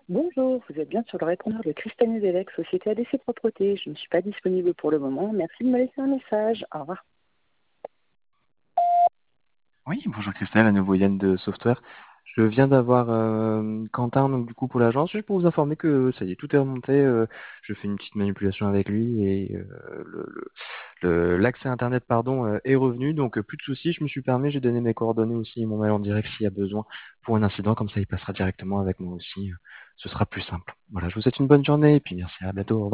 Bonjour, vous êtes bien sur le répondeur de Christiane Delec, Société ADC Propreté. Je ne suis pas disponible pour le moment. Merci de me laisser un message. Au revoir. Oui, bonjour Christelle, à nouveau Yann de Software. Je viens d'avoir Quentin donc du coup pour l'agence, juste pour vous informer que ça y est, tout est remonté. Je fais une petite manipulation avec lui et l'accès Internet pardon est revenu, donc plus de soucis. Je me suis permis, j'ai donné mes coordonnées aussi et mon mail en direct s'il y a besoin pour un incident, comme ça il passera directement avec moi aussi. Ce sera plus simple. Voilà, je vous souhaite une bonne journée et puis merci, à bientôt. Au revoir.